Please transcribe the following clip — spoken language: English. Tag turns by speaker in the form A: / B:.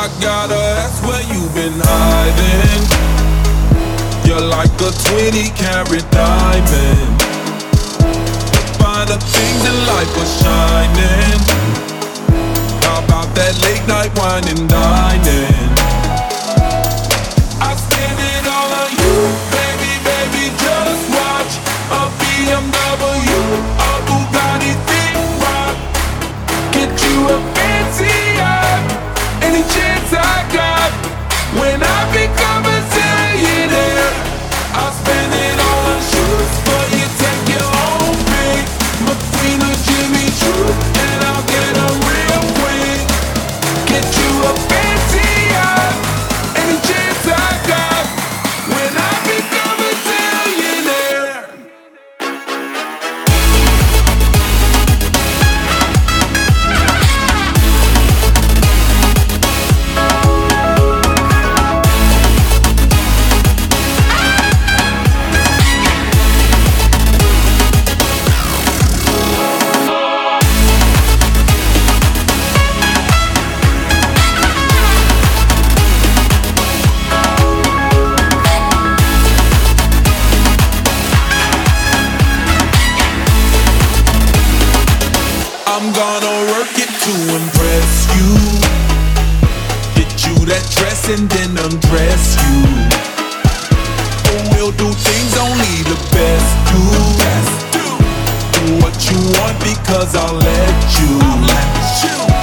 A: gotta ask where you've been hiding. You're like a 20-carat diamond. Find the things in life are shining. How about that late night wine and dining? I spend it all on you, baby, baby, just watch. A BMW, a Bugatti Rock. Get you a fancy yacht, any chance I got. When I become a zillionaire, I'll spend it all on shoes, but you take your own pick. McQueen or Jimmy Choo, and I'll get a real quick. Get you a fancy yacht, any chance I got. When I become a zillionaire. I'm gonna work it to impress you. Get you that dress and then undress you. Oh, we'll do things only the best do. Do what you want because I'll let you.